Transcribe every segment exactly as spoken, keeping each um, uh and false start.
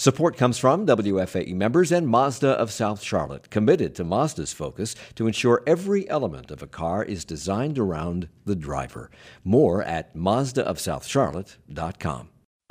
Support comes from W F A E members and Mazda of South Charlotte, committed to Mazda's focus to ensure every element of a car is designed around the driver. More at Mazda of South Charlotte dot com.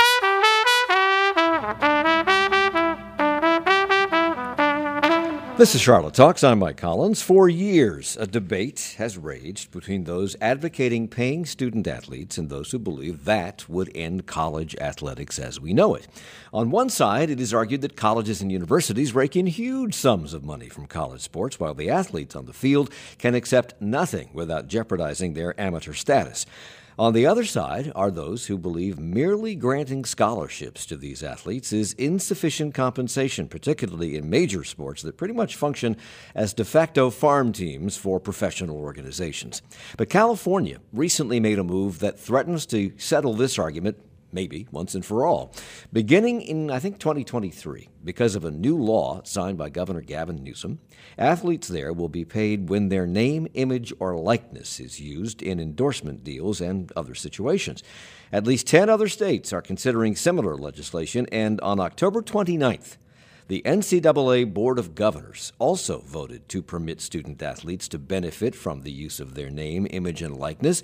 This is Charlotte Talks. I'm Mike Collins. For years, a debate has raged between those advocating paying student athletes and those who believe that would end college athletics as we know it. On one side, it is argued that colleges and universities rake in huge sums of money from college sports, while the athletes on the field can accept nothing without jeopardizing their amateur status. On the other side are those who believe merely granting scholarships to these athletes is insufficient compensation, particularly in major sports that pretty much function as de facto farm teams for professional organizations. But California recently made a move that threatens to settle this argument maybe once and for all. Beginning in, I think, twenty twenty-three, because of a new law signed by Governor Gavin Newsom, athletes there will be paid when their name, image, or likeness is used in endorsement deals and other situations. At least ten other states are considering similar legislation, and on October twenty-ninth, the N C double A Board of Governors also voted to permit student athletes to benefit from the use of their name, image, and likeness.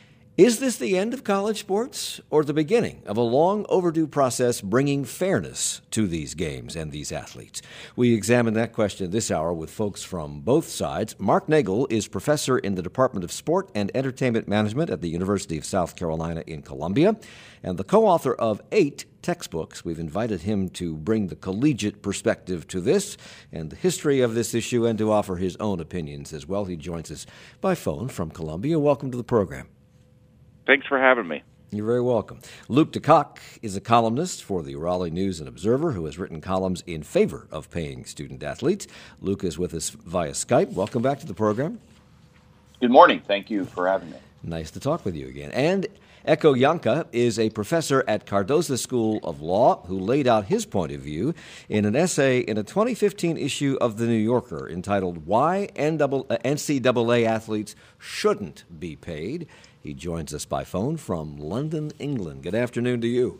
Is this the end of college sports or the beginning of a long overdue process bringing fairness to these games and these athletes? We examine that question this hour with folks from both sides. Mark Nagel is professor in the Department of Sport and Entertainment Management at the University of South Carolina in Columbia and the co-author of eight textbooks. We've invited him to bring the collegiate perspective to this and the history of this issue and to offer his own opinions as well. He joins us by phone from Columbia. Welcome to the program. Thanks for having me. You're very welcome. Luke DeCock is a columnist for the Raleigh News and Observer who has written columns in favor of paying student athletes. Luke is with us via Skype. Welcome back to the program. Good morning. Thank you for having me. Nice to talk with you again. And Eko Yanka is a professor at Cardozo School of Law who laid out his point of view in an essay in a twenty fifteen issue of The New Yorker entitled Why N C double A Athletes Shouldn't Be Paid. He joins us by phone from London, England. Good afternoon to you.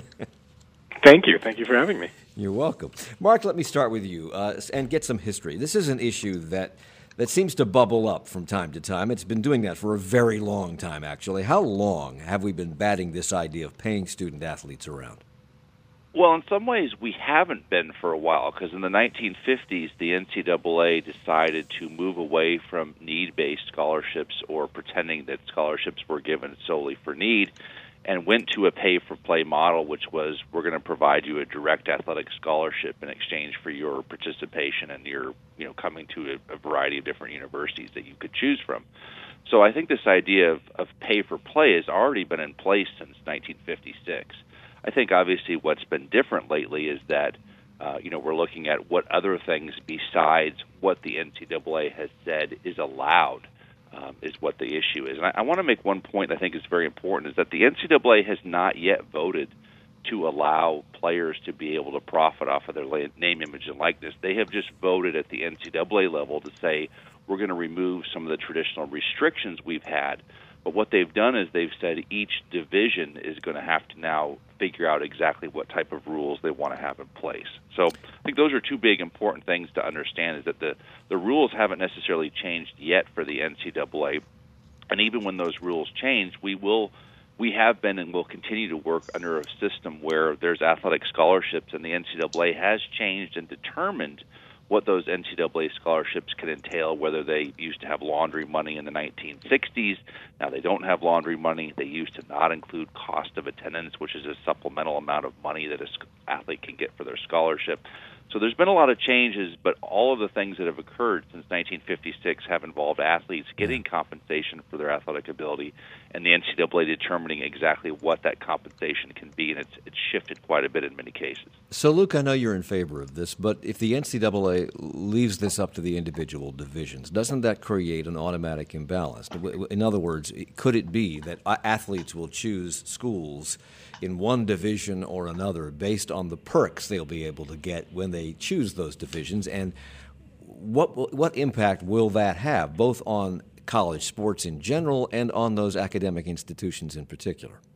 Thank you. Thank you for having me. You're welcome. Mark, let me start with you uh, and get some history. This is an issue that that seems to bubble up from time to time. It's been doing that for a very long time, actually. How long have we been batting this idea of paying student athletes around? Well, in some ways, we haven't been for a while, because in the nineteen fifties, the N C double A decided to move away from need-based scholarships or pretending that scholarships were given solely for need and went to a pay-for-play model, which was we're going to provide you a direct athletic scholarship in exchange for your participation and your, you know, coming to a, a variety of different universities that you could choose from. So I think this idea of, of pay-for-play has already been in place since nineteen fifty-six. I think obviously what's been different lately is that uh, you know we're looking at what other things besides what the N C double A has said is allowed um, is what the issue is. And I, I want to make one point I think is very important, is that the N C double A has not yet voted to allow players to be able to profit off of their name, image, and likeness. They have just voted at the N C double A level to say we're going to remove some of the traditional restrictions we've had. But what they've done is they've said each division is going to have to now figure out exactly what type of rules they want to have in place. So I think those are two big important things to understand, is that the, the rules haven't necessarily changed yet for the N C double A. And even when those rules change, we will we have been and will continue to work under a system where there's athletic scholarships, and the N C double A has changed and determined what those N C double A scholarships can entail, whether they used to have laundry money in the nineteen sixties. Now they don't have laundry money. They used to not include cost of attendance, which is a supplemental amount of money that an athlete can get for their scholarship. So there's been a lot of changes, but all of the things that have occurred since nineteen fifty-six have involved athletes getting compensation for their athletic ability and the N C double A determining exactly what that compensation can be, and it's, it's shifted quite a bit in many cases. So, Luke, I know you're in favor of this, but if the N C double A leaves this up to the individual divisions, doesn't that create an automatic imbalance? In other words, could it be that athletes will choose schools in one division or another based on the perks they'll be able to get when they choose those divisions, and what what impact will that have both on college sports in general and on those academic institutions in particular?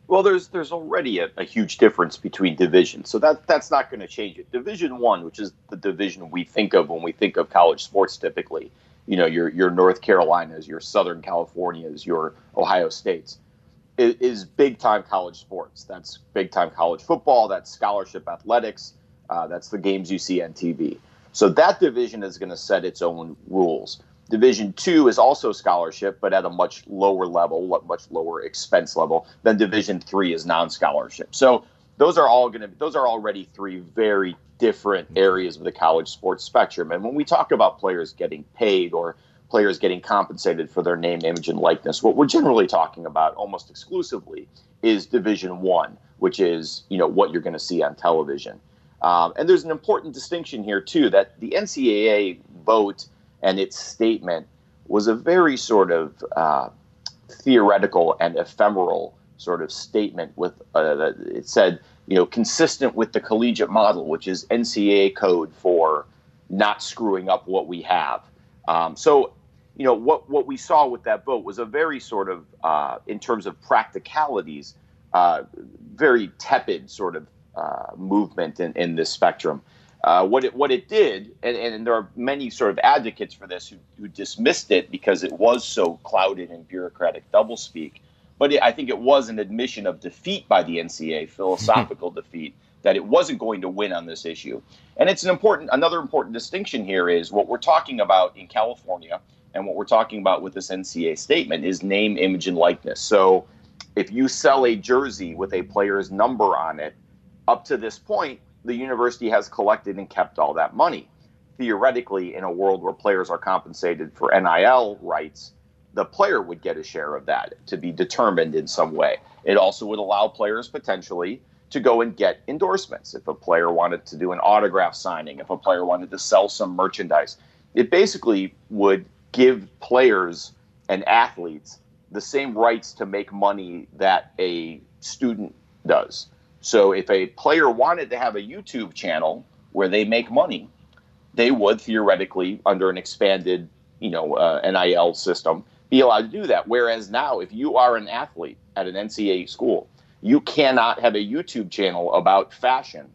Well, there's there's already a, a huge difference between divisions, so that that's not going to change it. Division One, which is the division we think of when we think of college sports, typically, you know, your your North Carolinas, your Southern Californias, your Ohio States, is, is big time college sports. That's big time college football. That's scholarship athletics. Uh, that's the games you see on T V. So that division is going to set its own rules. Division two is also scholarship, but at a much lower level, much lower expense level. Then Division three is non-scholarship. So those are all going to those are already three very different areas of the college sports spectrum. And when we talk about players getting paid or players getting compensated for their name, image, and likeness, what we're generally talking about almost exclusively is Division one, which is, you know, what you're going to see on television. Um, and there's an important distinction here too, that the N C double A vote and its statement was a very sort of uh, theoretical and ephemeral sort of statement. With uh, it said, you know, consistent with the collegiate model, which is N C double A code for not screwing up what we have. Um, so, you know, what what we saw with that vote was a very sort of, uh, in terms of practicalities, uh, very tepid sort of uh, movement in, in this spectrum. Uh, what it what it did, and, and there are many sort of advocates for this who, who dismissed it because it was so clouded in bureaucratic doublespeak. But it, I think it was an admission of defeat by the N C double A, philosophical defeat, that it wasn't going to win on this issue. And it's an important another important distinction here is what we're talking about in California and what we're talking about with this N C double A statement is name, image, and likeness. So if you sell a jersey with a player's number on it, up to this point, the university has collected and kept all that money. Theoretically, in a world where players are compensated for N I L rights, the player would get a share of that to be determined in some way. It also would allow players potentially to go and get endorsements. If a player wanted to do an autograph signing, if a player wanted to sell some merchandise, it basically would give players and athletes the same rights to make money that a student does. So if a player wanted to have a YouTube channel where they make money, they would theoretically, under an expanded, you know, uh, N I L system, be allowed to do that. Whereas now, if you are an athlete at an N C double A school, you cannot have a YouTube channel about fashion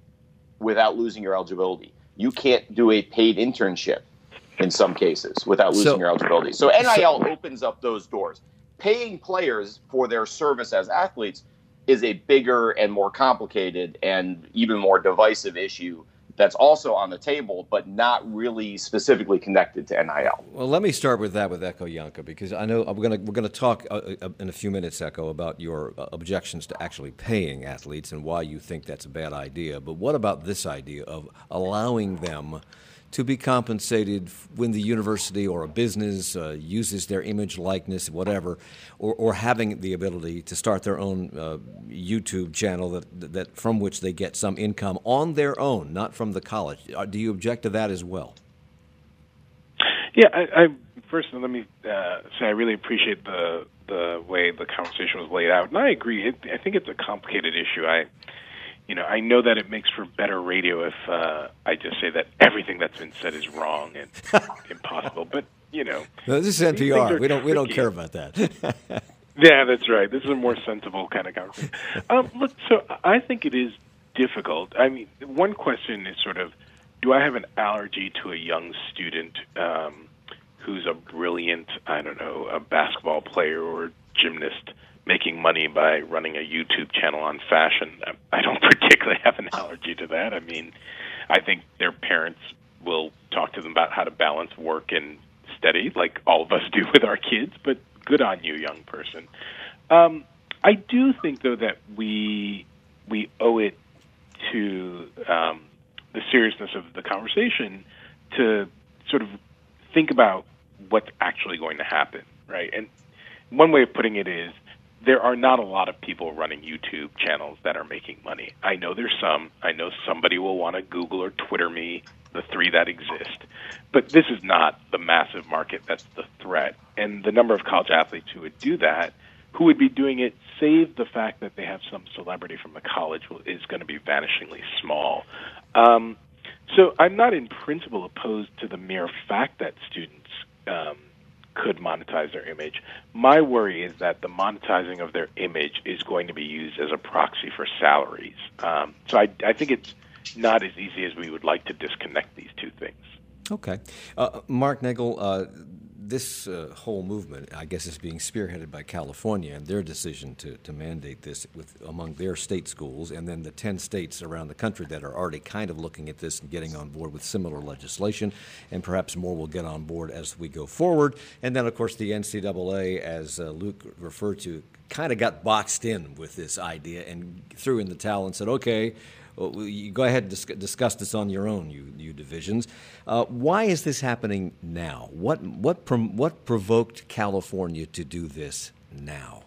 without losing your eligibility. You can't do a paid internship in some cases without losing so, your eligibility. So N I L so, opens up those doors. Paying players for their service as athletes is a bigger and more complicated and even more divisive issue that's also on the table, but not really specifically connected to N I L. Well, let me start with that with Echo Yanka, because I know we're going we're going to talk uh, in a few minutes, Echo, about your uh, objections to actually paying athletes and why you think that's a bad idea. But what about this idea of allowing them to be compensated when the university or a business uh, uses their image, likeness, whatever, or, or having the ability to start their own uh, YouTube channel that that from which they get some income on their own, not from the college? Do you object to that as well? Yeah, I, I first let me uh, say I really appreciate the the way the conversation was laid out, and I agree. It, I think it's a complicated issue. I. You know, I know that it makes for better radio if uh, I just say that everything that's been said is wrong and impossible. But you know, no, this is N P R. We don't tricky. we don't care about that. Yeah, that's right. This is a more sensible kind of conversation. Um, look, so I think it is difficult. I mean, one question is sort of, do I have an allergy to a young student um, who's a brilliant, I don't know, a basketball player or gymnast making money by running a YouTube channel on fashion? I don't particularly have an allergy to that. I mean, I think their parents will talk to them about how to balance work and study, like all of us do with our kids, but good on you, young person. Um, I do think, though, that we we owe it to um, the seriousness of the conversation to sort of think about what's actually going to happen, right? And one way of putting it is, there are not a lot of people running YouTube channels that are making money. I know there's some. I know somebody will want to Google or Twitter me the three that exist. But this is not the massive market that's the threat. And the number of college athletes who would do that, who would be doing it, save the fact that they have some celebrity from a college, is going to be vanishingly small. Um, so I'm not in principle opposed to the mere fact that students um, could monetize their image. My worry is that the monetizing of their image is going to be used as a proxy for salaries. Um, so I, I think it's not as easy as we would like to disconnect these two things. Okay. Uh, Mark Nagel, uh, this uh, whole movement, I guess, is being spearheaded by California and their decision to, to mandate this with among their state schools, and then the ten states around the country that are already kind of looking at this and getting on board with similar legislation, and perhaps more will get on board as we go forward. And then, of course, the N C double A, as uh, Luke referred to, kind of got boxed in with this idea and threw in the towel and said, okay, well, you go ahead and dis- discuss this on your own, you, you divisions. Uh, why is this happening now? What what prom- what provoked California to do this now?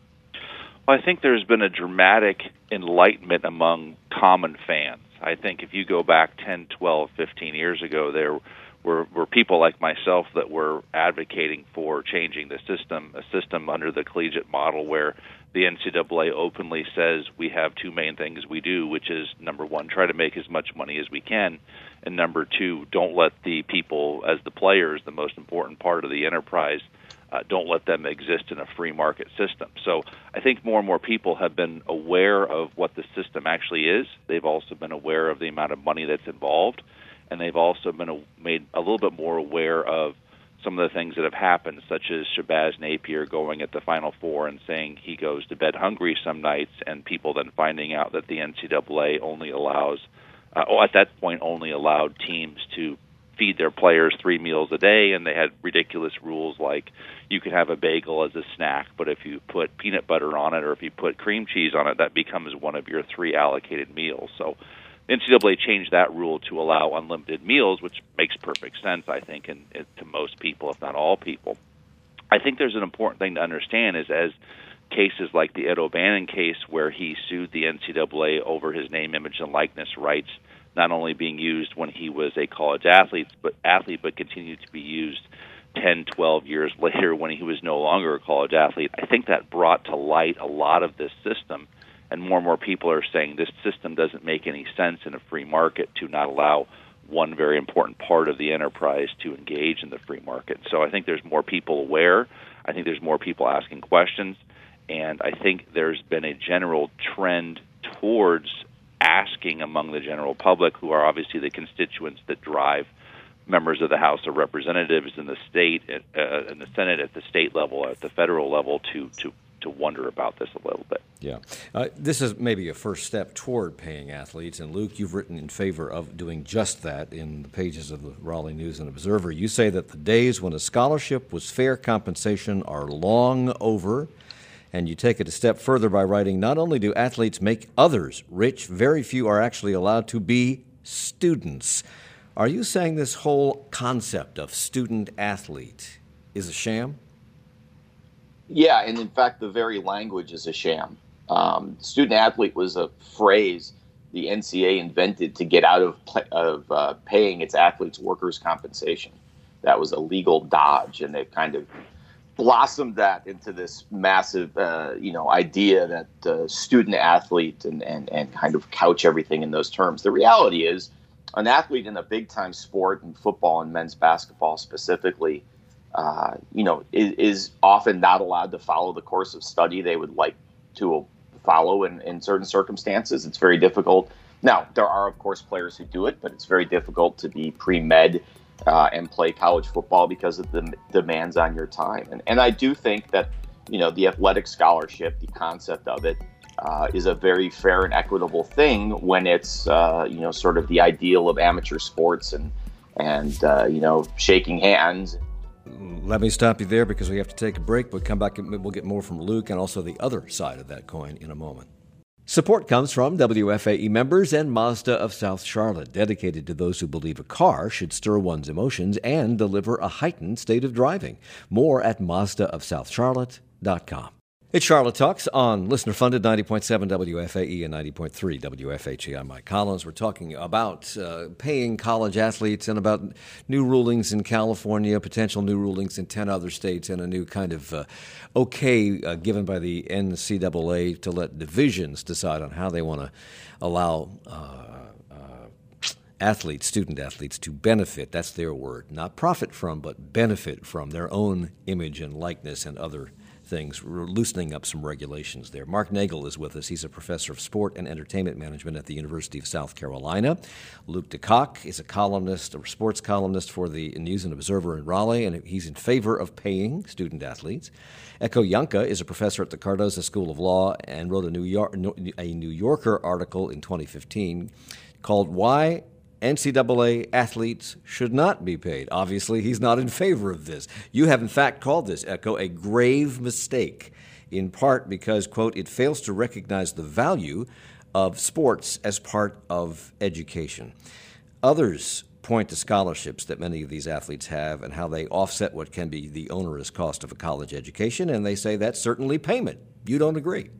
Well, I think there's been a dramatic enlightenment among common fans. I think if you go back ten, twelve, fifteen years ago, there were, were people like myself that were advocating for changing the system, a system under the collegiate model where the N C double A openly says we have two main things we do, which is, number one, try to make as much money as we can, and number two, don't let the people, as the players, the most important part of the enterprise, uh, don't let them exist in a free market system. So I think more and more people have been aware of what the system actually is. They've also been aware of the amount of money that's involved, and they've also been a, made a little bit more aware of some of the things that have happened, such as Shabazz Napier going at the Final Four and saying he goes to bed hungry some nights, and people then finding out that the N C double A only allows, uh, oh, at that point only allowed teams to feed their players three meals a day, and they had ridiculous rules like you could have a bagel as a snack, but if you put peanut butter on it or if you put cream cheese on it, that becomes one of your three allocated meals. So N C double A changed that rule to allow unlimited meals, which makes perfect sense, I think, and to most people, if not all people. I think there's an important thing to understand is as cases like the Ed O'Bannon case where he sued the N C double A over his name, image, and likeness rights not only being used when he was a college athlete, but athlete, but continued to be used ten, twelve years later when he was no longer a college athlete. I think that brought to light a lot of this system. And more and more people are saying this system doesn't make any sense in a free market to not allow one very important part of the enterprise to engage in the free market. So I think there's more people aware. I think there's more people asking questions. And I think there's been a general trend towards asking among the general public, who are obviously the constituents that drive members of the House of Representatives in the state, uh, in the Senate, at the state level, at the federal level, to to to wonder about this a little bit. Yeah. Uh, this is maybe a first step toward paying athletes. And, Luke, you've written in favor of doing just that in the pages of the Raleigh News and Observer. You say that the days when a scholarship was fair compensation are long over. And you take it a step further by writing, not only do athletes make others rich, very few are actually allowed to be students. Are you saying this whole concept of student-athlete is a sham? Yeah, and in fact, the very language is a sham. Um, student athlete was a phrase the N C A A invented to get out of of uh, paying its athletes workers' compensation. That was a legal dodge, and they kind of blossomed that into this massive, uh, you know, idea that uh, student athlete and, and and kind of couch everything in those terms. The reality is, an athlete in a big time sport, in football and men's basketball specifically, Uh, you know, is, is often not allowed to follow the course of study they would like to follow in, in certain circumstances. It's very difficult. Now, there are, of course, players who do it, but it's very difficult to be pre-med uh, and play college football because of the demands on your time. And, and I do think that, you know, the athletic scholarship, the concept of it, uh, is a very fair and equitable thing when it's, uh, you know, sort of the ideal of amateur sports and, and uh, you know, shaking hands. Let me stop you there because we have to take a break. We'll come back and we'll get more from Luke and also the other side of that coin in a moment. Support comes from W F A E members and Mazda of South Charlotte, dedicated to those who believe a car should stir one's emotions and deliver a heightened state of driving. More at Mazda of South Charlotte dot com. It's Charlotte Talks on listener-funded ninety point seven W F A E and ninety point three W F H A. I'm Mike Collins. We're talking about uh, paying college athletes and about new rulings in California, potential new rulings in ten other states, and a new kind of uh, okay uh, given by the N C double A to let divisions decide on how they want to allow uh, uh, athletes, student athletes, to benefit, that's their word, not profit from, but benefit from their own image and likeness and other things. We're loosening up some regulations there. Mark Nagel is with us. He's a professor of sport and entertainment management at the University of South Carolina. Luke DeCock is a columnist, a sports columnist for the News and Observer in Raleigh, and he's in favor of paying student athletes. Eko Yanka is a professor at the Cardozo School of Law and wrote a New York, a New Yorker article in twenty fifteen called Why N C double A Athletes Should Not Be Paid. Obviously, he's not in favor of this. You have, in fact, called this, Eko, a grave mistake, in part because, quote, it fails to recognize the value of sports as part of education. Others point to scholarships that many of these athletes have and how they offset what can be the onerous cost of a college education, and they say that's certainly payment. You don't agree?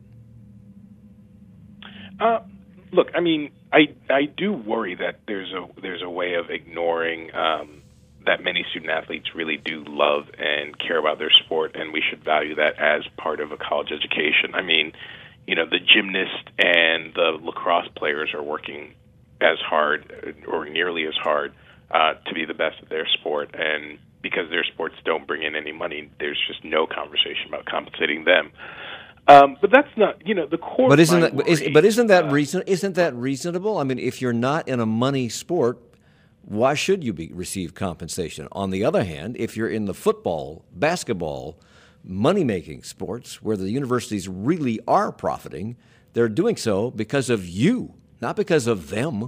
Uh, look, I mean, I I do worry that there's a there's a way of ignoring um, that many student athletes really do love and care about their sport, and we should value that as part of a college education. I mean, you know, the gymnast and the lacrosse players are working as hard or nearly as hard uh, to be the best at their sport, and because their sports don't bring in any money, there's just no conversation about compensating them. Um, but that's not, you know, the core. But isn't that, worry, is, but isn't that uh, reason? Isn't that reasonable? I mean, if you're not in a money sport, why should you be receive compensation? On the other hand, if you're in the football, basketball, money-making sports where the universities really are profiting, they're doing so because of you, not because of them.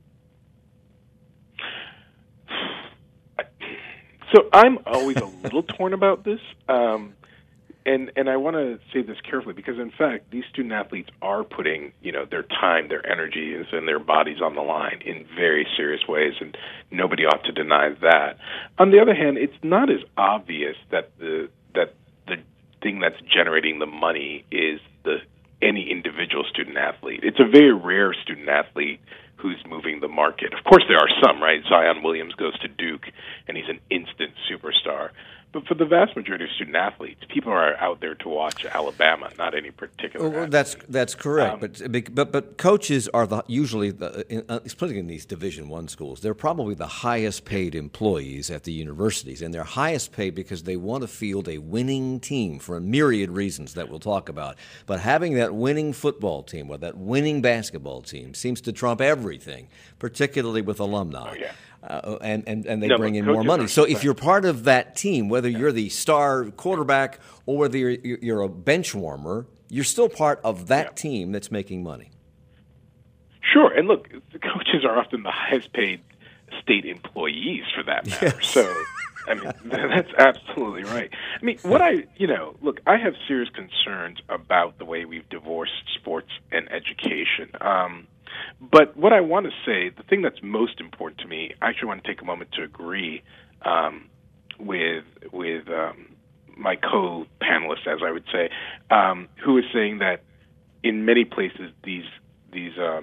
So I'm always a little torn about this. Um, And and I want to say this carefully because, in fact, these student athletes are putting, you know, their time, their energies, and their bodies on the line in very serious ways, and nobody ought to deny that. On the other hand, it's not as obvious that the that the thing that's generating the money is the any individual student athlete. It's a very rare student athlete who's moving the market. Of course, there are some, right? Zion Williams goes to Duke, and he's an instant superstar. But for the vast majority of student athletes, people are out there to watch Alabama, not any particular. Well, that's that's correct. Um, but but but coaches are the usually the, especially in these Division One schools, they're probably the highest paid employees at the universities, and they're highest paid because they want to field a winning team for a myriad reasons that we'll talk about. But having that winning football team or that winning basketball team seems to trump everything, particularly with alumni. Oh, yeah. Uh, and, and, and they no, bring in more money. So if you're part of that team, whether you're the star quarterback or whether you're, you're a bench warmer, you're still part of that yeah. team that's making money. Sure. And look, the coaches are often the highest paid state employees for that matter. Yes. So, I mean, that's absolutely right. I mean, what I, you know, look, I have serious concerns about the way we've divorced sports and education. Um, But what I want to say, the thing that's most important to me, I actually want to take a moment to agree um, with with um, my co-panelist, as I would say, um, who is saying that in many places these these um,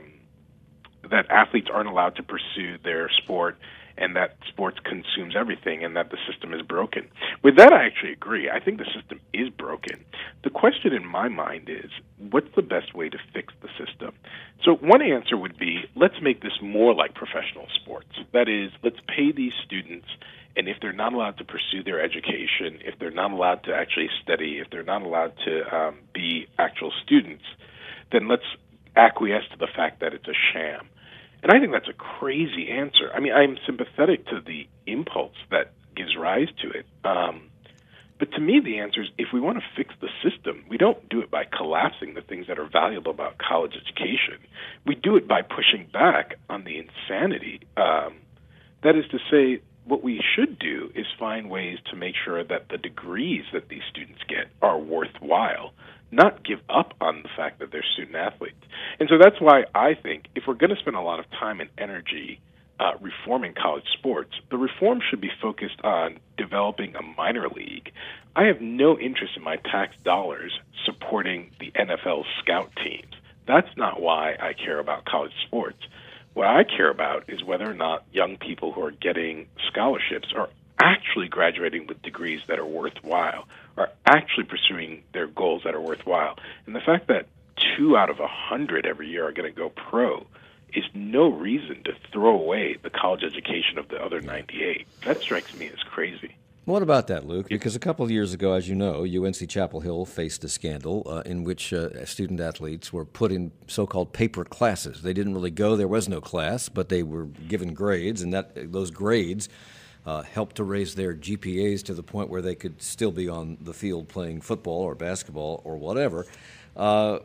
that athletes aren't allowed to pursue their sport, and that sports consumes everything, and that the system is broken. With that, I actually agree. I think the system is broken. The question in my mind is, what's the best way to fix the system? So one answer would be, let's make this more like professional sports. That is, let's pay these students, and if they're not allowed to pursue their education, if they're not allowed to actually study, if they're not allowed to um, be actual students, then let's acquiesce to the fact that it's a sham. And I think that's a crazy answer. I mean, I'm sympathetic to the impulse that gives rise to it. Um, but to me, the answer is if we want to fix the system, we don't do it by collapsing the things that are valuable about college education. We do it by pushing back on the insanity. Um, that is to say, what we should do is find ways to make sure that the degrees that these students get are worthwhile, not give up on the fact that they're student athletes. And so that's why I think if we're going to spend a lot of time and energy uh, reforming college sports, the reform should be focused on developing a minor league. I have no interest in my tax dollars supporting the N F L scout teams. That's not why I care about college sports. What I care about is whether or not young people who are getting scholarships are actually graduating with degrees that are worthwhile, are actually pursuing their goals that are worthwhile. And the fact that two out of a hundred every year are going to go pro is no reason to throw away the college education of the other ninety-eight. That strikes me as crazy. What about that, Luke? Because a couple of years ago, as you know, U N C Chapel Hill faced a scandal uh, in which uh, student athletes were put in so-called paper classes. They didn't really go. There was no class, but they were given grades, and that those grades uh, helped to raise their G P As to the point where they could still be on the field playing football or basketball or whatever. Uh,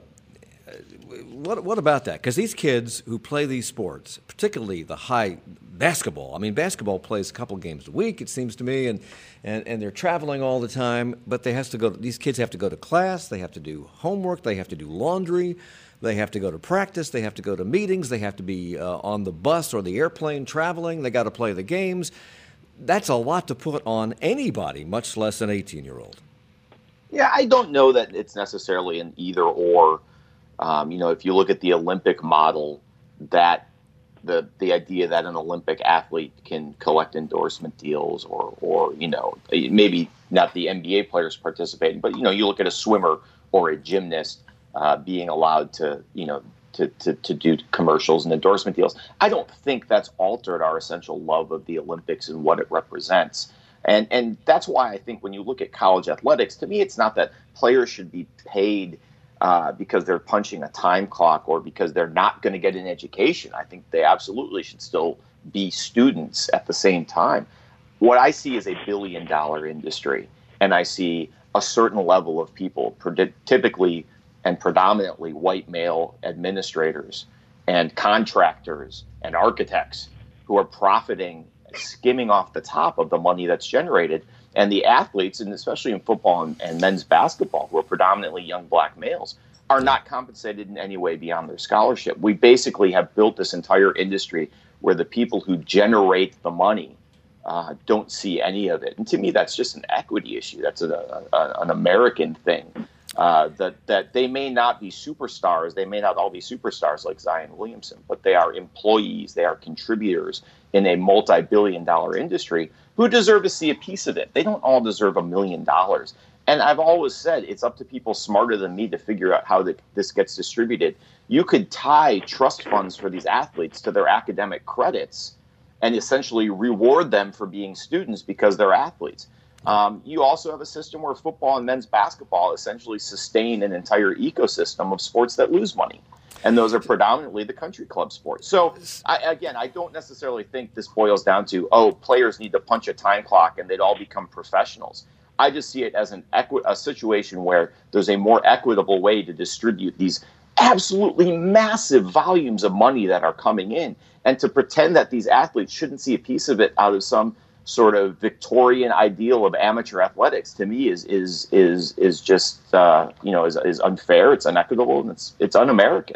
What what about that? Because these kids who play these sports, particularly the high basketball, I mean, basketball plays a couple games a week, it seems to me, and, and, and they're traveling all the time. But they has to go. These kids have to go to class. They have to do homework. They have to do laundry. They have to go to practice. They have to go to meetings. They have to be uh, on the bus or the airplane traveling. They got to play the games. That's a lot to put on anybody, much less an eighteen-year-old. Yeah, I don't know that it's necessarily an either or. Um, you know, if you look at the Olympic model, that the the idea that an Olympic athlete can collect endorsement deals, or or you know, maybe not the N B A players participating, but you know, you look at a swimmer or a gymnast uh, being allowed to you know to, to to do commercials and endorsement deals. I don't think that's altered our essential love of the Olympics and what it represents. And and that's why I think when you look at college athletics, to me, it's not that players should be paid Uh, because they're punching a time clock or because they're not going to get an education. I think they absolutely should still be students at the same time. What I see is a billion dollar industry, and I see a certain level of people, typically and predominantly white male administrators and contractors and architects, who are profiting, skimming off the top of the money that's generated. And the athletes, and especially in football and, and men's basketball, who are predominantly young black males, are not compensated in any way beyond their scholarship. We basically have built this entire industry where the people who generate the money uh, don't see any of it. And to me, that's just an equity issue. That's a, a, an American thing. Uh, that that they may not be superstars, they may not all be superstars like Zion Williamson, but they are employees, they are contributors in a multi-billion dollar industry who deserve to see a piece of it. They don't all deserve a million dollars. And I've always said it's up to people smarter than me to figure out how the, this gets distributed. You could tie trust funds for these athletes to their academic credits and essentially reward them for being students because they're athletes. Um, you also have a system where football and men's basketball essentially sustain an entire ecosystem of sports that lose money. And those are predominantly the country club sports. So, I, again, I don't necessarily think this boils down to, oh, players need to punch a time clock and they'd all become professionals. I just see it as an equi- a situation where there's a more equitable way to distribute these absolutely massive volumes of money that are coming in. And to pretend that these athletes shouldn't see a piece of it out of some sort of Victorian ideal of amateur athletics, to me is is is is just uh, you know is is unfair. It's inequitable, and it's it's un-American.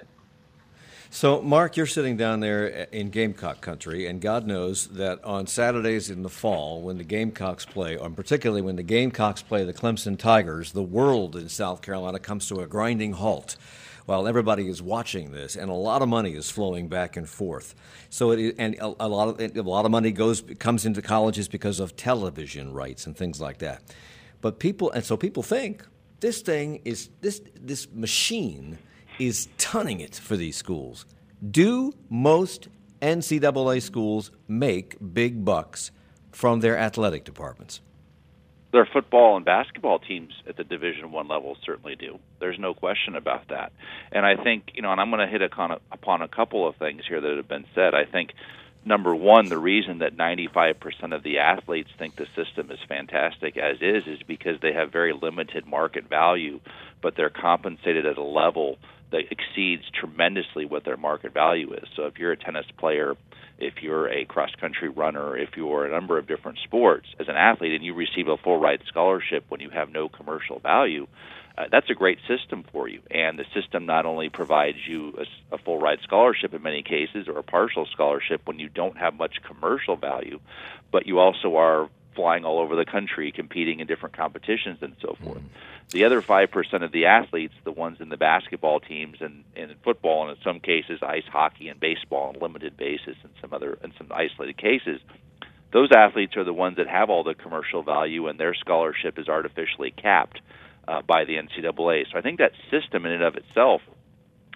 So, Mark, you're sitting down there in Gamecock country, and God knows that on Saturdays in the fall, when the Gamecocks play, and particularly when the Gamecocks play the Clemson Tigers, the world in South Carolina comes to a grinding halt while everybody is watching this, and a lot of money is flowing back and forth. So, it, and a, a lot of a lot of money goes comes into colleges because of television rights and things like that. But people, and so people think this thing is this this machine is tunning it for these schools. Do most N C double A schools make big bucks from their athletic departments? Their football and basketball teams at the Division One level certainly do. There's no question about that. And I think, you know, and I'm going to hit a, upon a couple of things here that have been said. I think, number one, the reason that ninety-five percent of the athletes think the system is fantastic as is is because they have very limited market value, but they're compensated at a level that exceeds tremendously what their market value is. So if you're a tennis player, if you're a cross-country runner, if you're a number of different sports as an athlete and you receive a full-ride scholarship when you have no commercial value, uh, that's a great system for you. And the system not only provides you a, a full-ride scholarship in many cases or a partial scholarship when you don't have much commercial value, but you also are flying all over the country, competing in different competitions and so forth. Mm. The other five percent of the athletes, the ones in the basketball teams and, and in football, and in some cases ice hockey and baseball on a limited basis and some other in some isolated cases, those athletes are the ones that have all the commercial value and their scholarship is artificially capped uh, by the N C double A. So I think that system in and of itself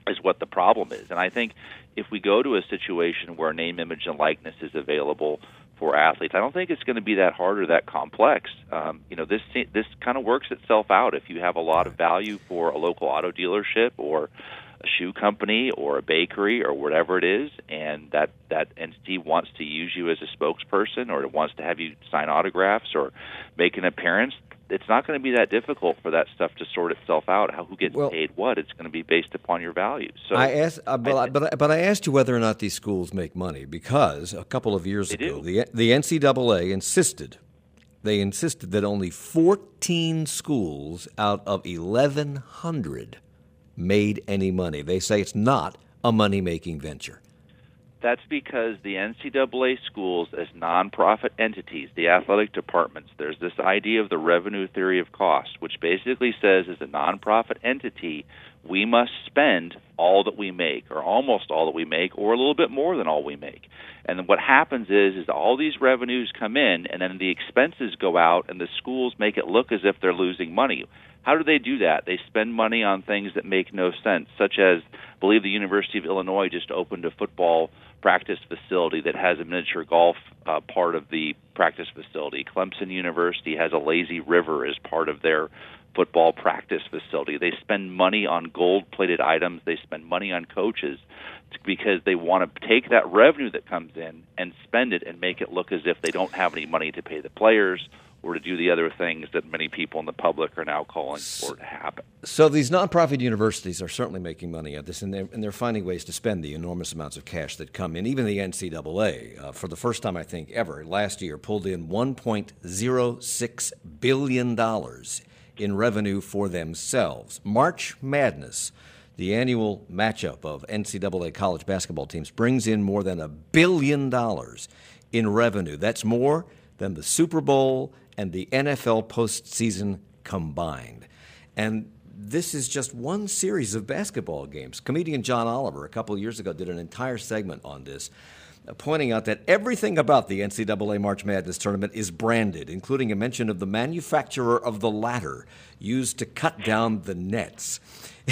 is what the problem is. And I think if we go to a situation where name, image, and likeness is available for athletes, I don't think it's going to be that hard or that complex. Um, you know, this this kind of works itself out. If you have a lot of value for a local auto dealership or a shoe company or a bakery or whatever it is, and that, that entity wants to use you as a spokesperson or wants to have you sign autographs or make an appearance, it's not going to be that difficult for that stuff to sort itself out. How who gets well, paid what? It's going to be based upon your values. So I asked, uh, but, I, but but I asked you whether or not these schools make money because a couple of years ago, do. the the N C double A insisted they insisted that only fourteen schools out of eleven hundred made any money. They say it's not a money-making venture. That's because the N C double A schools as nonprofit entities, the athletic departments, there's this idea of the revenue theory of cost, which basically says as a nonprofit entity, we must spend all that we make, or almost all that we make, or a little bit more than all we make. And then what happens is, is all these revenues come in, and then the expenses go out, and the schools make it look as if they're losing money. How do they do that? They spend money on things that make no sense, such as, I believe the University of Illinois just opened a football practice facility that has a miniature golf uh, part of the practice facility. Clemson University has a lazy river as part of their football practice facility. They spend money on gold-plated items. They spend money on coaches because they want to take that revenue that comes in and spend it and make it look as if they don't have any money to pay the players or to do the other things that many people in the public are now calling for to happen. So these nonprofit universities are certainly making money at this, and they're, and they're finding ways to spend the enormous amounts of cash that come in. Even the N C double A, uh, for the first time I think ever, last year pulled in one point oh six billion dollars in revenue for themselves. March Madness, the annual matchup of N C double A college basketball teams, brings in more than a billion dollars in revenue. That's more than the Super Bowl and the N F L postseason combined. And this is just one series of basketball games. Comedian John Oliver, a couple of years ago, did an entire segment on this, uh, pointing out that everything about the N C double A March Madness tournament is branded, including a mention of the manufacturer of the ladder used to cut down the nets.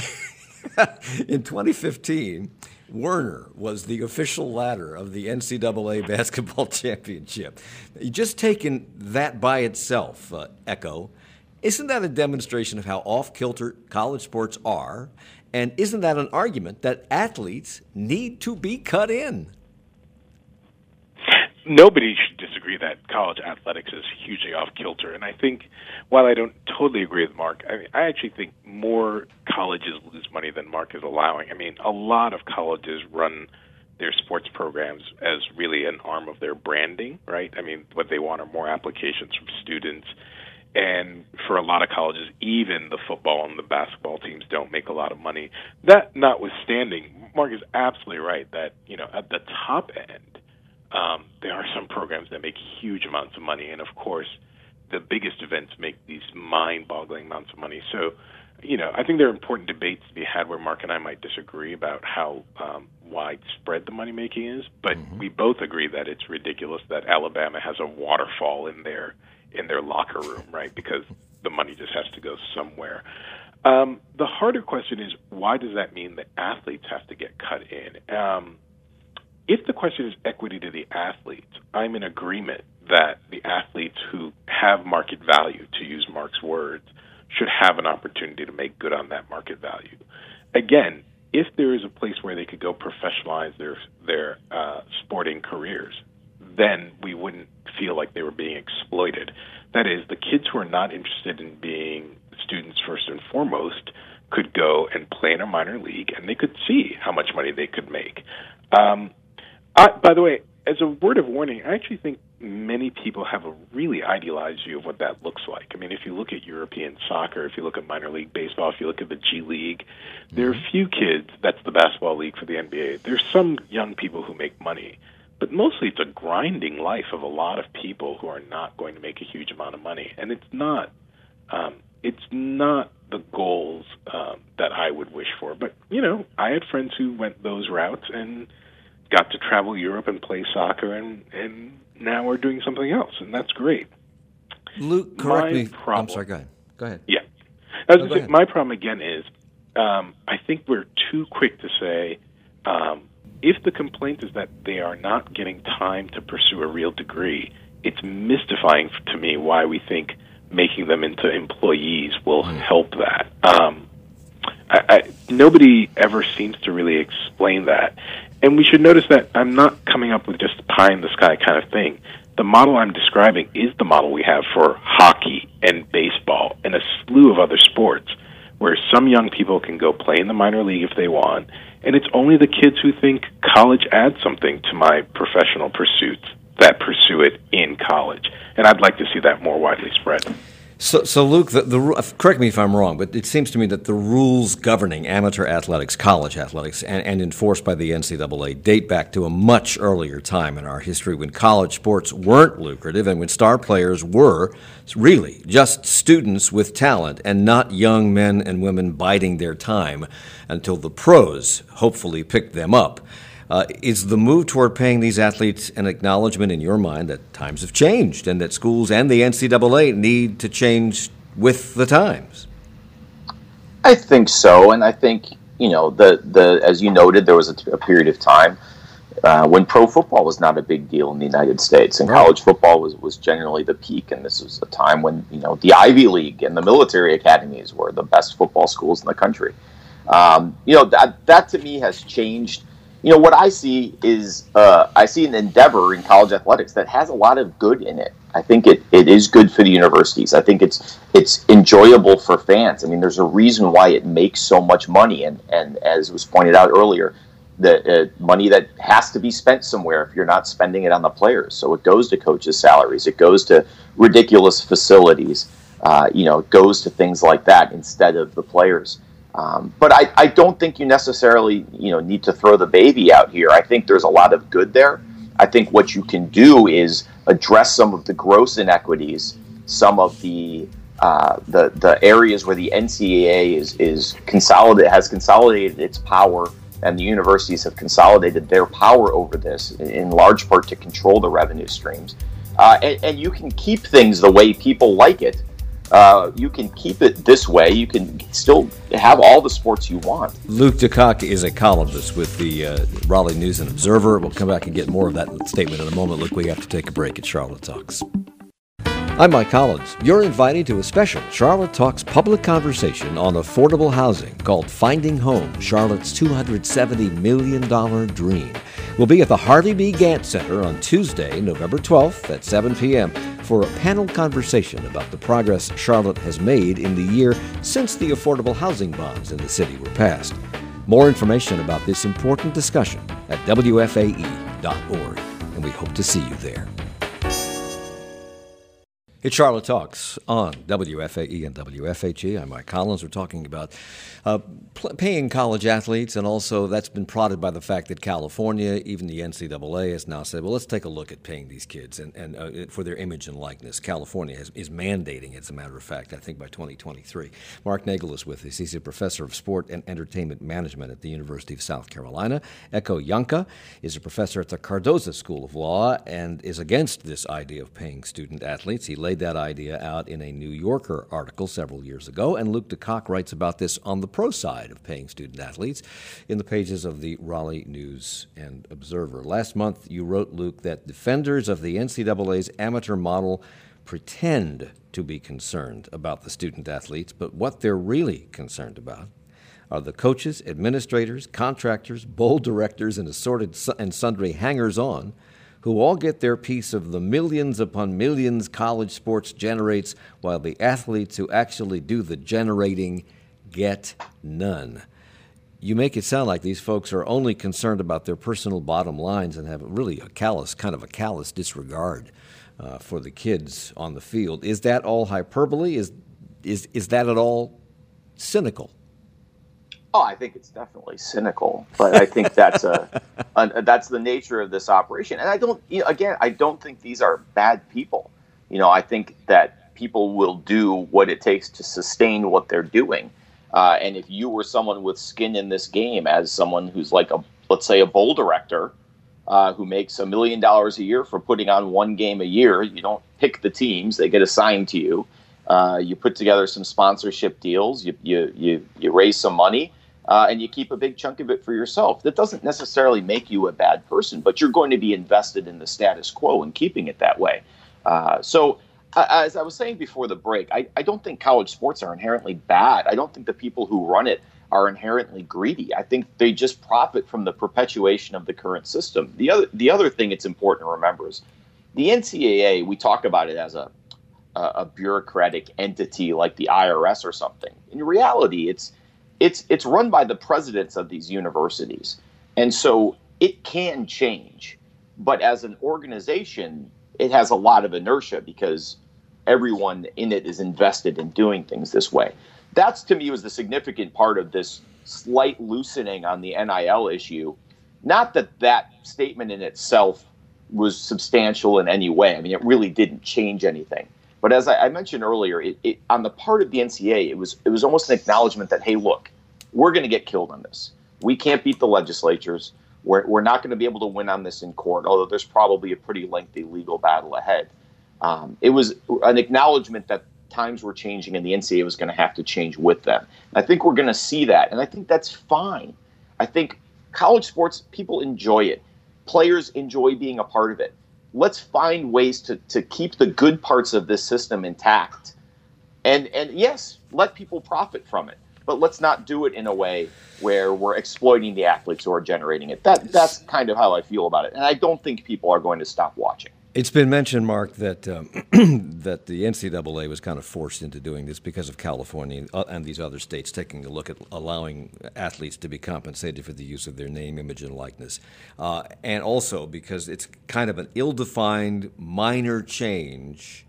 In twenty fifteen, Werner was the official ladder of the N C double A basketball championship. Just taking that by itself, uh, Echo, isn't that a demonstration of how off-kilter college sports are? And isn't that an argument that athletes need to be cut in? Nobody should disagree that college athletics is hugely off-kilter. And I think, while I don't totally agree with Mark, I mean, I actually think more colleges lose money than Mark is allowing. I mean, a lot of colleges run their sports programs as really an arm of their branding, right? I mean, what they want are more applications from students. And for a lot of colleges, even the football and the basketball teams don't make a lot of money. That notwithstanding, Mark is absolutely right that, you know, at the top end, Um, there are some programs that make huge amounts of money, and of course, the biggest events make these mind-boggling amounts of money. So, you know, I think there are important debates to be had where Mark and I might disagree about how um, widespread the money-making is, but mm-hmm. we both agree that it's ridiculous that Alabama has a waterfall in their in their locker room, right? Because the money just has to go somewhere. Um, the harder question is, why does that mean that athletes have to get cut in? Um, If the question is equity to the athletes, I'm in agreement that the athletes who have market value, to use Mark's words, should have an opportunity to make good on that market value. Again, if there is a place where they could go professionalize their their uh, sporting careers, then we wouldn't feel like they were being exploited. That is, the kids who are not interested in being students first and foremost could go and play in a minor league, and they could see how much money they could make. Um, I, by the way, as a word of warning, I actually think many people have a really idealized view of what that looks like. I mean, if you look at European soccer, if you look at minor league baseball, if you look at the G League, mm-hmm. there are few kids, that's the basketball league for the N B A. There's some young people who make money, but mostly it's a grinding life of a lot of people who are not going to make a huge amount of money. And it's not, um, it's not the goals um, that I would wish for. But, you know, I had friends who went those routes and got to travel Europe and play soccer, and, and now we're doing something else, and that's great. Luke, correct my me. Problem, I'm sorry, go ahead. Go ahead. Yeah. As no, I say, my problem, again, is um, I think we're too quick to say, um, if the complaint is that they are not getting time to pursue a real degree, it's mystifying to me why we think making them into employees will help that. Um, I, I, nobody ever seems to really explain that. And we should notice that I'm not coming up with just pie-in-the-sky kind of thing. The model I'm describing is the model we have for hockey and baseball and a slew of other sports, where some young people can go play in the minor league if they want, and it's only the kids who think college adds something to my professional pursuits that pursue it in college. And I'd like to see that more widely spread. So, so Luke, the, the, correct me if I'm wrong, but it seems to me that the rules governing amateur athletics, college athletics, and, and enforced by the N C double A date back to a much earlier time in our history when college sports weren't lucrative and when star players were really just students with talent and not young men and women biding their time until the pros hopefully picked them up. Uh, is the move toward paying these athletes an acknowledgement in your mind that times have changed and that schools and the N C double A need to change with the times? I think so, and I think, you know, the, the as you noted, there was a, a period of time uh, when pro football was not a big deal in the United States, and right. college football was, was generally the peak, and this was a time when, you know, the Ivy League and the military academies were the best football schools in the country. Um, you know, that, that to me has changed. You know, what I see is uh, I see an endeavor in college athletics that has a lot of good in it. I think it, it is good for the universities. I think it's it's enjoyable for fans. I mean, there's a reason why it makes so much money. And, and as was pointed out earlier, the uh, money that has to be spent somewhere if you're not spending it on the players. So it goes to coaches' salaries. It goes to ridiculous facilities. Uh, you know, it goes to things like that instead of the players. Um, but I, I don't think you necessarily, you know, need to throw the baby out here. I think there's a lot of good there. I think what you can do is address some of the gross inequities, some of the uh, the the areas where the N C double A is is consolidate has consolidated its power, and the universities have consolidated their power over this in large part to control the revenue streams. Uh, and, and you can keep things the way people like it. Uh, you can keep it this way. You can still have all the sports you want. Luke DeCock is a columnist with the uh, Raleigh News and Observer. We'll come back and get more of that statement in a moment. Luke, we have to take a break at Charlotte Talks. I'm Mike Collins. You're invited to a special Charlotte Talks public conversation on affordable housing called Finding Home, Charlotte's two hundred seventy million dollars dream. We'll be at the Harvey B. Gantt Center on Tuesday, November twelfth at seven p.m. for a panel conversation about the progress Charlotte has made in the year since the affordable housing bonds in the city were passed. More information about this important discussion at W F A E dot org, and we hope to see you there. It's Charlotte Talks on W F A E and W F H E. I'm Mike Collins. We're talking about uh, pl- paying college athletes, and also that's been prodded by the fact that California, even the N C double A, has now said, well, let's take a look at paying these kids and, and uh, for their image and likeness. California has, is mandating it, as a matter of fact, I think by twenty twenty-three. Mark Nagel is with us. He's a professor of sport and entertainment management at the University of South Carolina. Eko Yanka is a professor at the Cardozo School of Law and is against this idea of paying student athletes. He laid that idea out in a New Yorker article several years ago, and Luke DeCock writes about this on the pro side of paying student athletes in the pages of the Raleigh News and Observer. Last month, you wrote, Luke, that defenders of the N C double A's amateur model pretend to be concerned about the student athletes, but what they're really concerned about are the coaches, administrators, contractors, bowl directors, and assorted and sundry hangers-on who all get their piece of the millions upon millions college sports generates, while the athletes who actually do the generating get none. You make it sound like these folks are only concerned about their personal bottom lines and have really a callous, kind of a callous disregard uh, for the kids on the field. Is that all hyperbole? Is is is that at all cynical? Oh, I think it's definitely cynical, but I think that's a, a that's the nature of this operation. And I don't, you know, again, I don't think these are bad people. You know, I think that people will do what it takes to sustain what they're doing. Uh, and if you were someone with skin in this game, as someone who's like a, let's say, a bowl director uh, who makes a million dollars a year for putting on one game a year, you don't pick the teams; they get assigned to you. Uh, you put together some sponsorship deals. You you you, you raise some money. Uh, and you keep a big chunk of it for yourself. That doesn't necessarily make you a bad person, but you're going to be invested in the status quo and keeping it that way. Uh, so, uh, as I was saying before the break, I, I don't think college sports are inherently bad. I don't think the people who run it are inherently greedy. I think they just profit from the perpetuation of the current system. The other the other thing it's important to remember is the N C double A, we talk about it as a, a, a bureaucratic entity like the I R S or something. In reality, it's It's it's run by the presidents of these universities. And so it can change. But as an organization, it has a lot of inertia because everyone in it is invested in doing things this way. That's, to me, was the significant part of this slight loosening on the N I L issue. Not that that statement in itself was substantial in any way. I mean, it really didn't change anything. But as I, I mentioned earlier, it, it, on the part of the N C double A, it was it was almost an acknowledgement that, hey, look, we're going to get killed on this. We can't beat the legislatures. We're, we're not going to be able to win on this in court, although there's probably a pretty lengthy legal battle ahead. Um, it was an acknowledgement that times were changing and the N C double A was going to have to change with them. And I think we're going to see that, and I think that's fine. I think college sports, people enjoy it. Players enjoy being a part of it. Let's find ways to, to keep the good parts of this system intact. And, and yes, let people profit from it. But let's not do it in a way where we're exploiting the athletes who are generating it. That That's kind of how I feel about it. And I don't think people are going to stop watching. It's been mentioned, Mark, that um, that the N C double A was kind of forced into doing this because of California and these other states taking a look at allowing athletes to be compensated for the use of their name, image, and likeness. Uh, and also because it's kind of an ill-defined minor change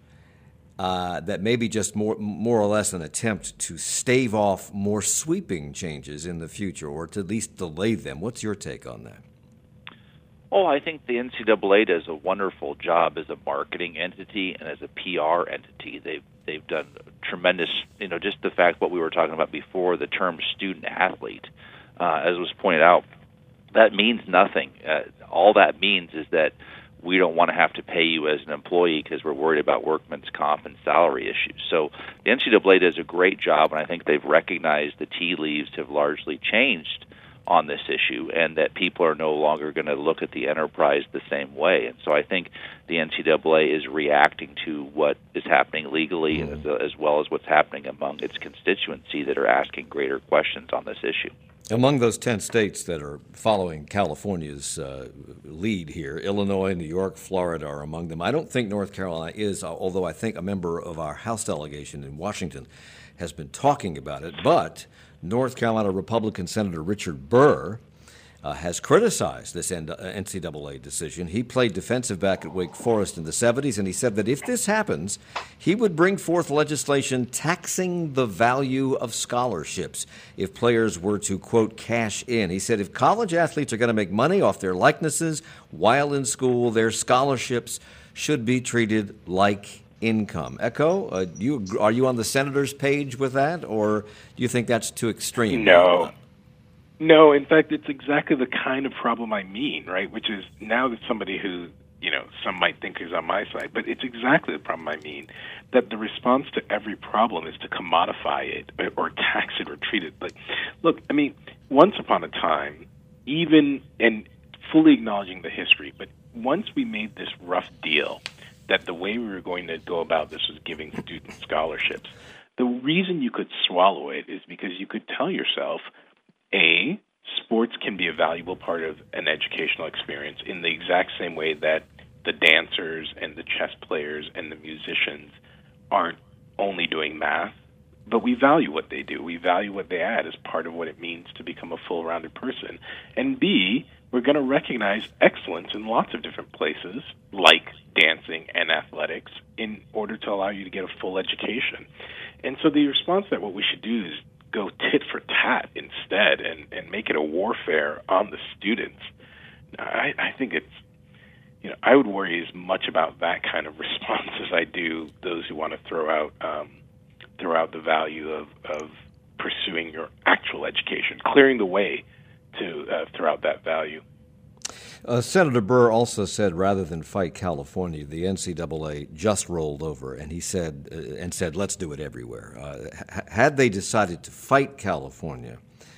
uh, that may be just more, more or less an attempt to stave off more sweeping changes in the future or to at least delay them. What's your take on that? Oh, I think the N C double A does a wonderful job as a marketing entity and as a P R entity. They've they've done tremendous, you know, just the fact what we were talking about before, the term student athlete, uh, as was pointed out, that means nothing. Uh, all that means is that we don't want to have to pay you as an employee because we're worried about workman's comp and salary issues. So the N C double A does a great job, and I think they've recognized the tea leaves have largely changed on this issue, and that people are no longer going to look at the enterprise the same way. And so I think the N C double A is reacting to what is happening legally mm. as, as well as what's happening among its constituency that are asking greater questions on this issue. Among those ten states that are following California's uh, lead here, Illinois, New York, Florida are among them. I don't think North Carolina is, although I think a member of our House delegation in Washington has been talking about it, but North Carolina Republican Senator Richard Burr uh, has criticized this N C double A decision. He played defensive back at Wake Forest in the seventies, and he said that if this happens, he would bring forth legislation taxing the value of scholarships if players were to, quote, cash in. He said if college athletes are going to make money off their likenesses while in school, their scholarships should be treated like income. Echo, uh, you are you on the senator's page with that, or do you think that's too extreme? No. No, in fact, it's exactly the kind of problem I mean, right? Which is now that somebody who, you know, some might think is on my side, but it's exactly the problem I mean, that the response to every problem is to commodify it or tax it or treat it. But look, I mean, once upon a time, even, and fully acknowledging the history, but once we made this rough deal that the way we were going to go about this was giving student scholarships, the reason you could swallow it is because you could tell yourself, A, sports can be a valuable part of an educational experience in the exact same way that the dancers and the chess players and the musicians aren't only doing math, but we value what they do. We value what they add as part of what it means to become a full-rounded person. And B, we're going to recognize excellence in lots of different places, like dancing and athletics, in order to allow you to get a full education. And so the response that what we should do is go tit for tat instead and, and make it a warfare on the students. I, I think it's, you know, I would worry as much about that kind of response as I do those who want to throw out um, throw out the value of, of pursuing your actual education, clearing the way to uh, throw out that value. Uh, Senator Burr also said rather than fight California, the N C double A just rolled over, and he said, uh, and said, let's do it everywhere. Uh, h- had they decided to fight California,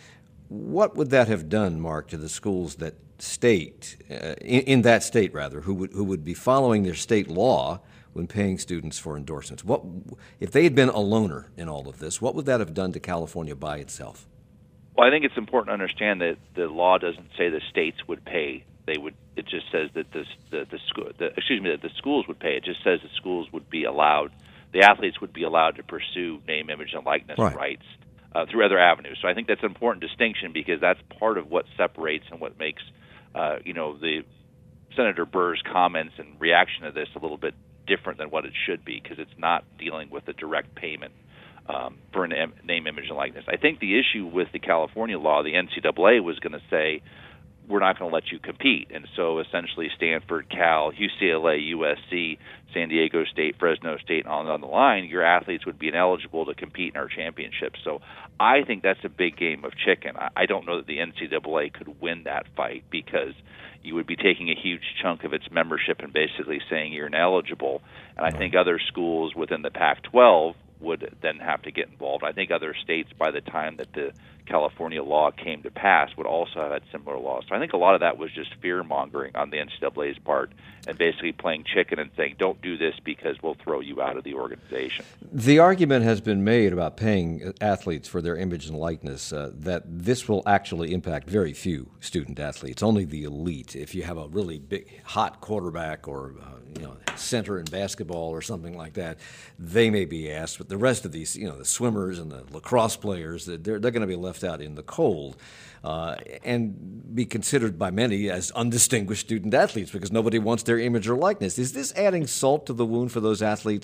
what would that have done, Mark, to the schools that state, uh, in, in that state rather, who would who would be following their state law when paying students for endorsements? What if they had been a loner in all of this? What would that have done to California by itself? Well, I think it's important to understand that the law doesn't say the states would pay. They would. It just says that the the, the school, the, excuse me, that the schools would pay. It just says the schools would be allowed, the athletes would be allowed to pursue name, image, and likeness right. rights uh, through other avenues. So I think that's an important distinction because that's part of what separates and what makes, uh, you know, the Senator Burr's comments and reaction to this a little bit different than what it should be because it's not dealing with a direct payment um, for a name, image, and likeness. I think the issue with the California law, the N C double A was going to say, we're not going to let you compete. And so essentially Stanford, Cal, U C L A, U S C, San Diego State, Fresno State, and on down the line, your athletes would be ineligible to compete in our championships. So I think that's a big game of chicken. I don't know that the N C double A could win that fight because you would be taking a huge chunk of its membership and basically saying you're ineligible. And I think other schools within the Pac twelve would then have to get involved. I think other states, by the time that the California law came to pass, would also have had similar laws. So I think a lot of that was just fear-mongering on the N C double A's part and basically playing chicken and saying, don't do this because we'll throw you out of the organization. The argument has been made about paying athletes for their image and likeness uh, that this will actually impact very few student athletes, only the elite. If you have a really big, hot quarterback or uh, you know, center in basketball or something like that, they may be asked, but the rest of these, you know, the swimmers and the lacrosse players, they're, they're going to be left out in the cold uh, and be considered by many as undistinguished student athletes because nobody wants their image or likeness. Is this adding salt to the wound for those athletes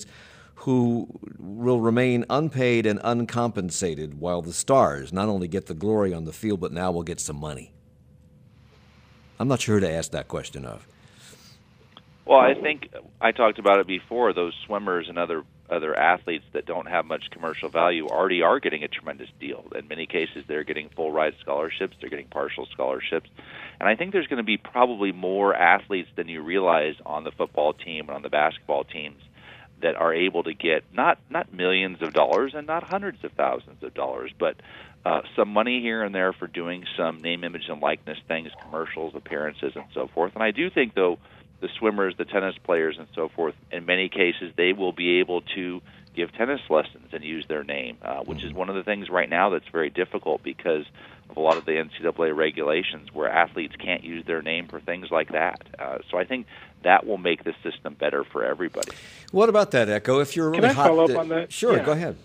who will remain unpaid and uncompensated while the stars not only get the glory on the field, but now will get some money? I'm not sure who to ask that question of. Well, I think I talked about it before. Those swimmers and other other athletes that don't have much commercial value already are getting a tremendous deal. In many cases, they're getting full ride scholarships. They're getting partial scholarships. And I think there's going to be probably more athletes than you realize on the football team and on the basketball teams that are able to get not, not millions of dollars and not hundreds of thousands of dollars, but uh, some money here and there for doing some name, image, and likeness things, commercials, appearances, and so forth. And I do think, though, the swimmers, the tennis players, and so forth, in many cases, they will be able to give tennis lessons and use their name, uh, which is one of the things right now that's very difficult because of a lot of the N C double A regulations where athletes can't use their name for things like that. Uh, so I think that will make the system better for everybody. What about that, Echo? If you're really Can I hot, follow up on that? Sure, Yeah. go ahead.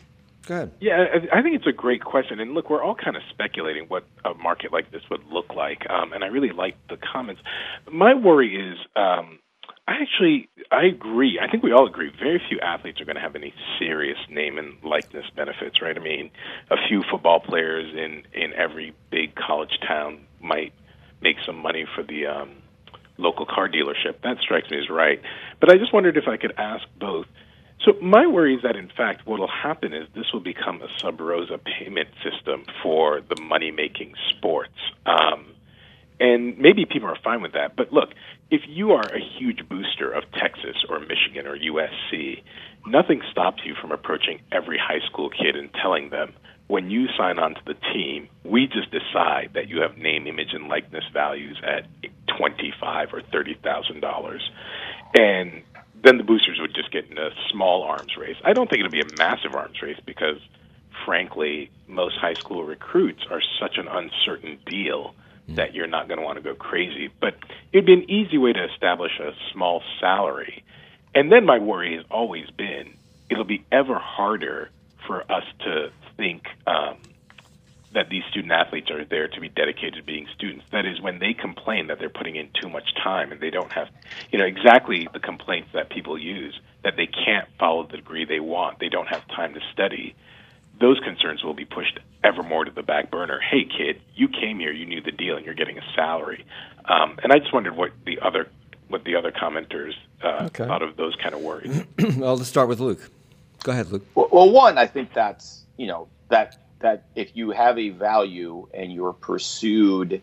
Go ahead. Yeah, I I think it's a great question. And look, we're all kind of speculating what a market like this would look like. Um, and I really like the comments. My worry is, um, I actually, I agree. I think we all agree. Very few athletes are going to have any serious name and likeness benefits, right? I mean, a few football players in, in every big college town might make some money for the um, local car dealership. That strikes me as right. But I just wondered if I could ask both. So my worry is that, in fact, what will happen is this will become a sub rosa payment system for the money-making sports. Um, and maybe people are fine with that. But look, if you are a huge booster of Texas or Michigan or U S C, nothing stops you from approaching every high school kid and telling them, when you sign on to the team, we just decide that you have name, image, and likeness values at twenty-five thousand dollars or thirty thousand dollars. And then the boosters would just get in a small arms race. I don't think it'll be a massive arms race because, frankly, most high school recruits are such an uncertain deal that you're not going to want to go crazy. But it'd be an easy way to establish a small salary. And then my worry has always been it'll be ever harder for us to think um, that these student athletes are there to be dedicated to being students. That is, when they complain that they're putting in too much time and they don't have, you know, exactly the complaints that people use, that they can't follow the degree they want, they don't have time to study, those concerns will be pushed ever more to the back burner. Hey, kid, you came here, you knew the deal, and you're getting a salary. Um, and I just wondered what the other what the other commenters uh, Okay. thought of those kind of worries. Well, let's start with Luke. Go ahead, Luke. Well, well, one, I think that's, you know, that that if you have a value and you're pursued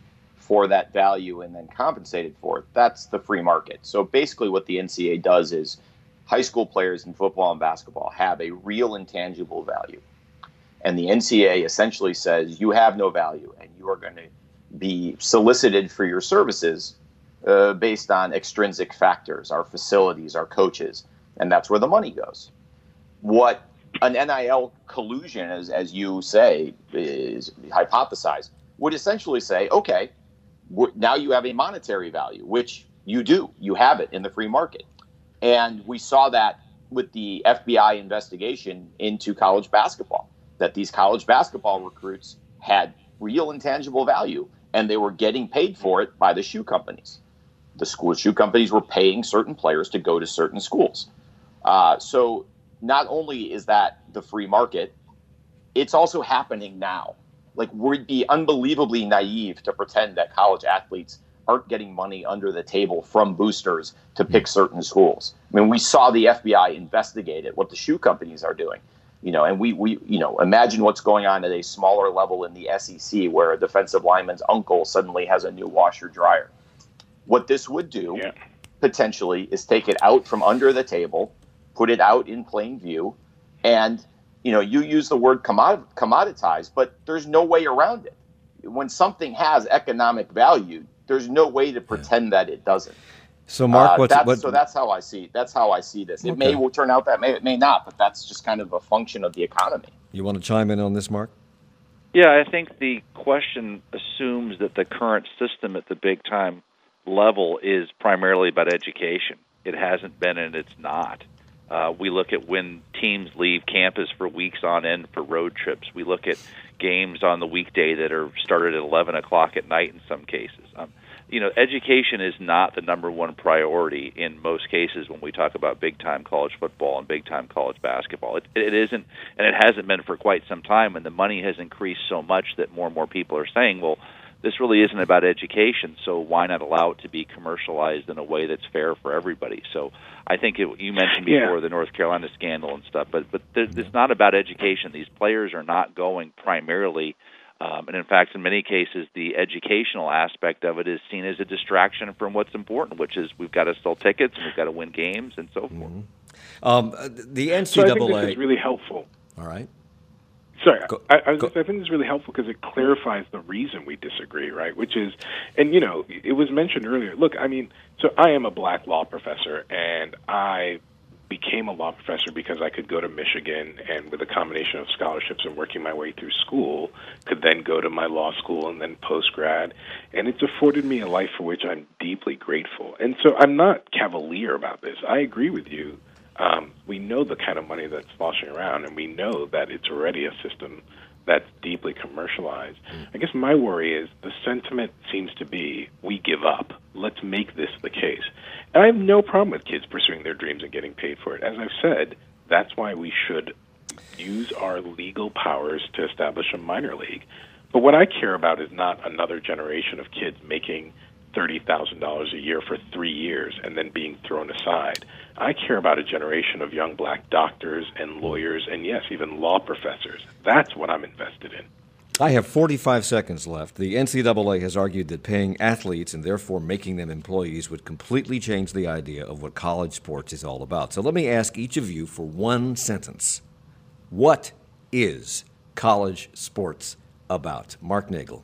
for that value and then compensated for it. That's the free market. So basically what the N C double A does is high school players in football and basketball have a real intangible value. And the N C double A essentially says you have no value and you are going to be solicited for your services uh, based on extrinsic factors, our facilities, our coaches, and that's where the money goes. What an N I L collusion, as, as you say, is hypothesized, would essentially say, okay, now you have a monetary value, which you do. You have it in the free market. And we saw that with the F B I investigation into college basketball, that these college basketball recruits had real intangible value, and they were getting paid for it by the shoe companies. The school shoe companies were paying certain players to go to certain schools. Uh, so not only is that the free market, it's also happening now. Like, we'd be unbelievably naive to pretend that college athletes aren't getting money under the table from boosters to pick certain schools. I mean, we saw the F B I investigate it, what the shoe companies are doing. You know, and we, we, you know, imagine what's going on at a smaller level in the S E C where a defensive lineman's uncle suddenly has a new washer dryer. What this would do, yeah. potentially, is take it out from under the table, put it out in plain view, and, you know, you use the word commod- commoditized, but there's no way around it. When something has economic value, there's no way to pretend yeah. that it doesn't. So, Mark, uh, what's, that's, what, so that's how I see. That's how I see this. It okay. may will turn out that may it may not, but that's just kind of a function of the economy. You want to chime in on this, Mark? Yeah, I think the question assumes that the current system at the big time level is primarily about education. It hasn't been, and it's not. Uh, we look at when teams leave campus for weeks on end for road trips. We look at games on the weekday that are started at eleven o'clock at night in some cases. Um, you know, education is not the number one priority in most cases when we talk about big-time college football and big-time college basketball. It, it isn't, and it hasn't been for quite some time, and the money has increased so much that more and more people are saying, well, this really isn't about education, so why not allow it to be commercialized in a way that's fair for everybody? So I think it, you mentioned before yeah. the North Carolina scandal and stuff, but but there, it's not about education. These players are not going primarily, um, and in fact, in many cases, the educational aspect of it is seen as a distraction from what's important, which is we've got to sell tickets and we've got to win games and so forth. Mm-hmm. Um, the N C double A. So I think this is really helpful. All right. Sorry, Go, I, I, was go. just, I think this is really helpful because it clarifies the reason we disagree, right? Which is, and you know, it was mentioned earlier. Look, I mean, so I am a black law professor, and I became a law professor because I could go to Michigan and with a combination of scholarships and working my way through school, could then go to my law school and then post-grad. And it's afforded me a life for which I'm deeply grateful. And so I'm not cavalier about this. I agree with you. Um, we know the kind of money that's sloshing around, and we know that it's already a system that's deeply commercialized. I guess my worry is the sentiment seems to be, we give up. Let's make this the case. And I have no problem with kids pursuing their dreams and getting paid for it. As I've said, that's why we should use our legal powers to establish a minor league. But what I care about is not another generation of kids making thirty thousand dollars a year for three years and then being thrown aside. I care about a generation of young black doctors and lawyers and, yes, even law professors. That's what I'm invested in. I have forty-five seconds left. The N C double A has argued that paying athletes and therefore making them employees would completely change the idea of what college sports is all about. So let me ask each of you for one sentence. What is college sports about? Mark Nagel.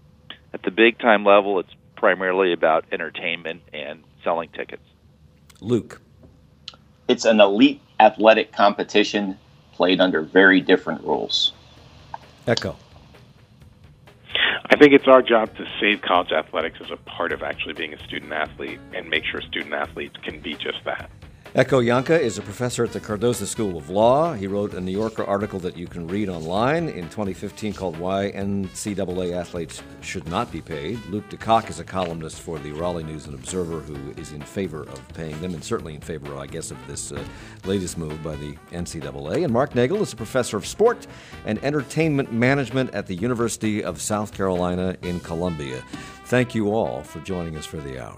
At the big-time level, it's primarily about entertainment and selling tickets. Luke. It's an elite athletic competition played under very different rules. Echo. I think it's our job to save college athletics as a part of actually being a student athlete and make sure student athletes can be just that. Echo Yanka is a professor at the Cardozo School of Law. He wrote a New Yorker article that you can read online in twenty fifteen called Why N C double A Athletes Should Not Be Paid. Luke DeCock is a columnist for the Raleigh News and Observer who is in favor of paying them and certainly in favor, I guess, of this uh, latest move by the N C double A. And Mark Nagel is a professor of sport and entertainment management at the University of South Carolina in Columbia. Thank you all for joining us for the hour.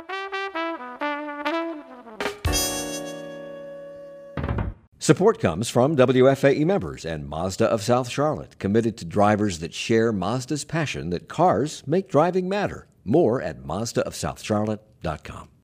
Support comes from W F A E members and Mazda of South Charlotte, committed to drivers that share Mazda's passion that cars make driving matter. More at Mazda of South Charlotte dot com.